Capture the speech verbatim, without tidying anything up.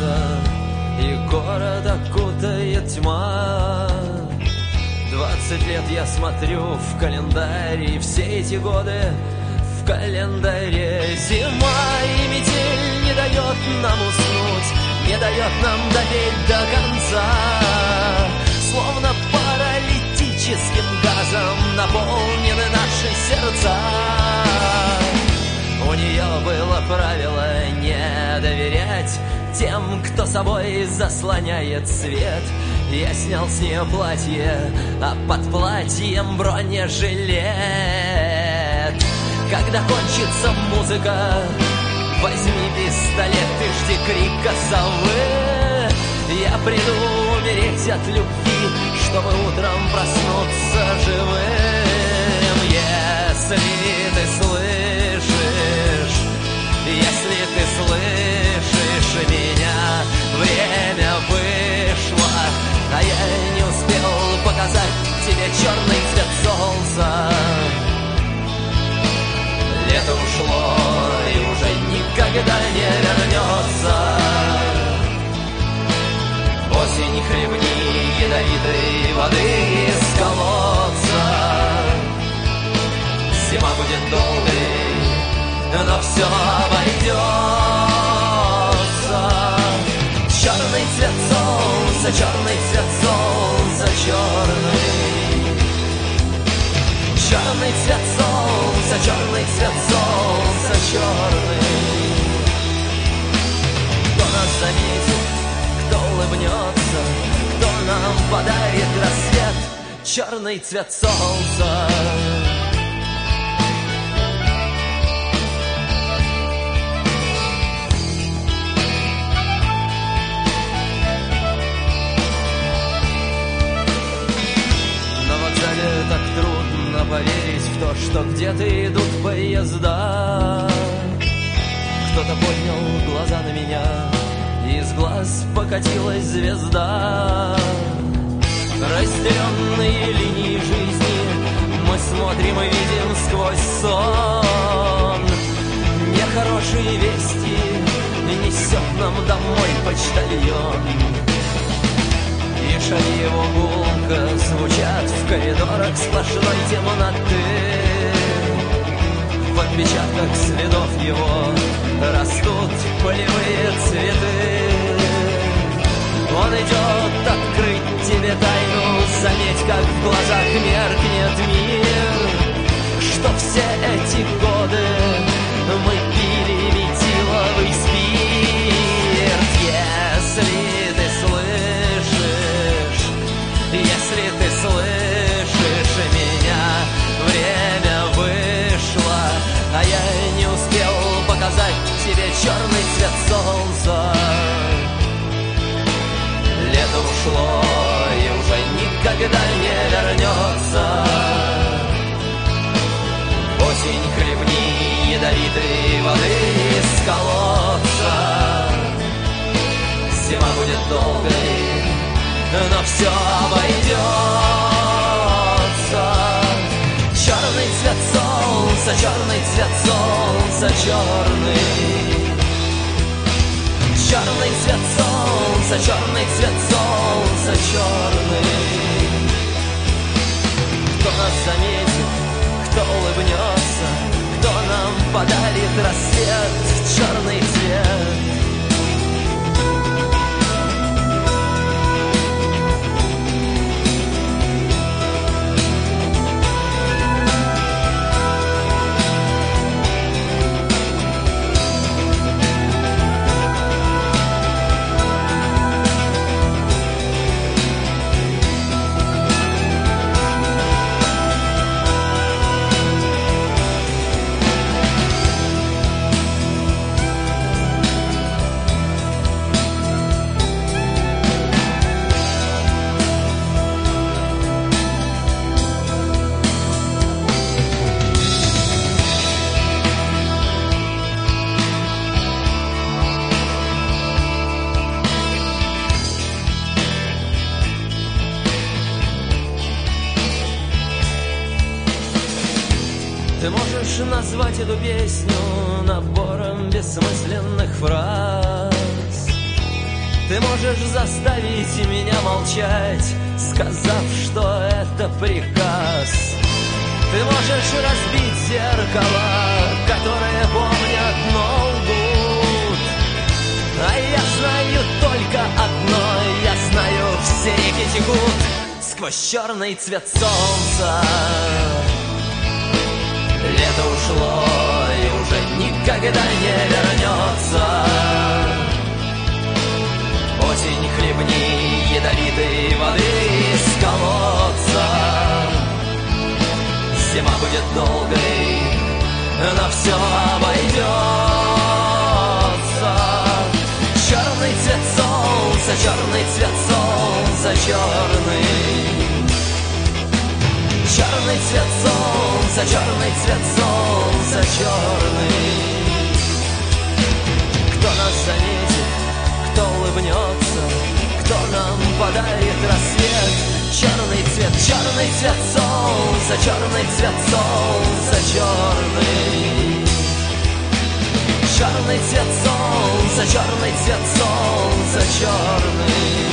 солнца, и город окутает тьма. Двадцать лет я смотрю в календарь, и все эти годы в календаре зима, и метель не дает нам уснуть, не дает нам допеть до конца. Словно паралитическим газом наполнены наши сердца. У нее было правило не доверять тем, кто собой заслоняет свет. Я снял с нее платье, а под платьем бронежилет. Когда кончится музыка, возьми пистолет и жди крика совы. Я приду умереть от любви, чтобы утром проснуться живым. Если ты слышишь, если ты слышишь меня, время вышло, а я не успел показать тебе черный цвет солнца. Лето ушло и уже никогда не вернется. Осень, хлебни ядовитой воды из колодца. Зима будет долгой, но все обойдется. Черный цвет солнца, черный цвет солнца, черный. Черный цвет солнца, черный цвет солнца, черный. Кто нас заметит, кто улыбнется, кто нам подарит рассвет, черный цвет солнца. Так трудно поверить в то, что где-то идут поезда. Кто-то поднял глаза на меня, и из глаз покатилась звезда. Разделенные линии жизни мы смотрим и видим сквозь сон. Нехорошие вести несет нам домой почтальон. И шаги его гулко звучат в коридорах сплошной темноты. В отпечатках следов его растут полевые цветы. Он идет открыть тебе тайну, заметь, как в глазах меркнет мир. Что все эти годы мы пили метиловый спирт. Если ты слышишь, если ты слышишь меня, время вышло, а я не успел показать тебе черный цвет солнца. Лето ушло и уже никогда не вернется. Осень, хлебни ядовитой воды из колодца. Зима будет долгой, но все обойдется. Черный цвет солнца, черный цвет солнца, черный. Черный цвет солнца, черный цвет солнца, черный. Кто нас заметит, кто улыбнется, кто нам подарит рассвет, черный цвет. Ты можешь назвать эту песню набором бессмысленных фраз, Ты можешь заставить меня молчать, сказав, что это приказ. Ты можешь разбить зеркала, которые помнят, но лгут. А я знаю только одно, я знаю, все реки текут сквозь черный цвет солнца. Лето ушло и уже никогда не вернется. Осень, хлебни ядовитой воды из колодца. Зима будет долгой, но все обойдется. Черный цвет солнца, черный цвет солнца, черный. Черный цвет солнца, черный цвет солнца, черный. Кто нас заметит, кто улыбнется, кто нам подарит рассвет. Черный цвет, черный цвет солнца, черный цвет солнца, черный. Черный цвет солнца, черный цвет солнца, черный.